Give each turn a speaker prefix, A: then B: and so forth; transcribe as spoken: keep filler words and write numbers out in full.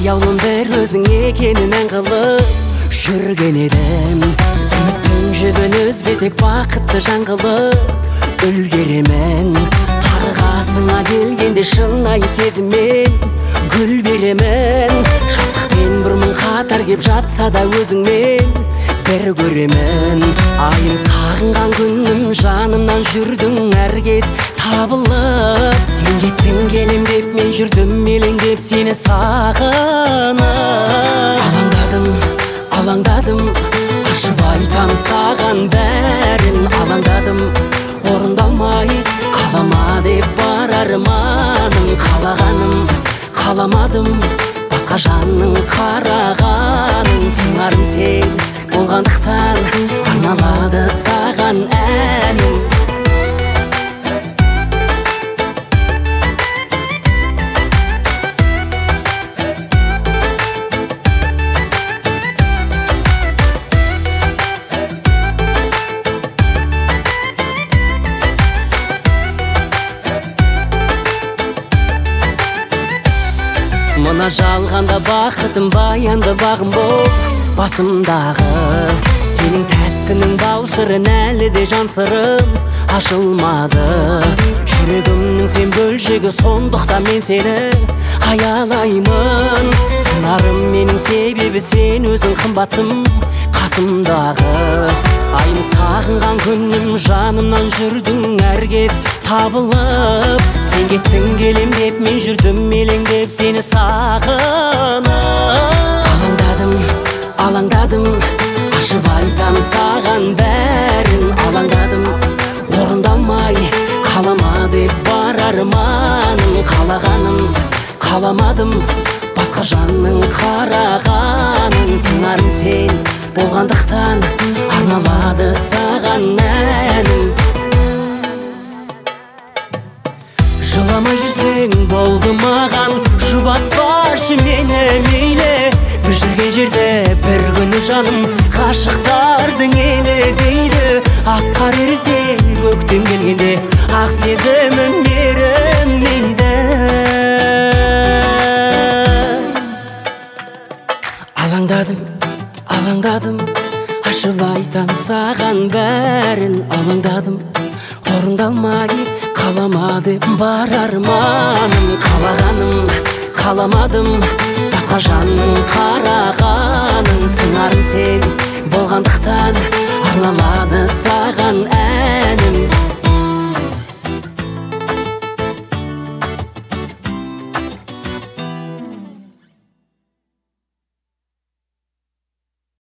A: аяулым бір өзің екенін ән қылып жүрген едім. Үміттің жібін үзбетек бақытты жан қылып үлгеремін. Тағы қасыңа келгенде шынайы сезіммен гүл беремін. Шаттықпен бір мың қатар кеп жатса да өзіңмен бір көремін. Айым сағынған күнім жанымнан жүрдің әр кез табылып. Сен кеттің келем деп мен жүрдім елеңдеп сені сағынып. Алаңдадым, алаңдадым, ашып айтам саған бәрін. Алаңдадым, орындалмай қалама деп бар арманым. Қалағаным, қаламадым, басқа жанның қарағанын. Сыңарым сен болғандықтан арналады саған әнім. Мына жалғанда бақытым баянды бағым бол басымдағы. Сенің тәттінің бал шырын әлі де жан сырым ашылмады. Жүрегімнің сен бөлшегі сондықтан мен сені аялаймын. Сыңарым менің себебі сен өзің қымбаттым қасымдағы. Айым сағынған күнім жанымнан жүрдің әр кез табылып. Сен кеттің келем деп мен жүрдім елеңдеп сені сағынып. Алаңдадым, алаңдадым, ашып айтам саған бәрін. Алаңдадым, орындалмай қалама деп бар арманым. Қалағаным, қаламадым, басқа жанның қарағанын. Сыңарым сен болғандықтан арналады саған әнім. Жыламай жүрсең болды маған, жұбатпашы мені мейлі. Біз жүрген жерде бір күні жаным ғашықтардың елі дейді. Ақ қар ерісе көктем келгенде ақ сезімім ерімейді. Алаңдадым, алаңдадым, ашып айтам саған бәрін. Алаңдадым, орындалмай қалама деп бар арманым. Қалағаным, қаламадым, басқа жанның қарағанын. Сыңарым сен болғандықтан арналады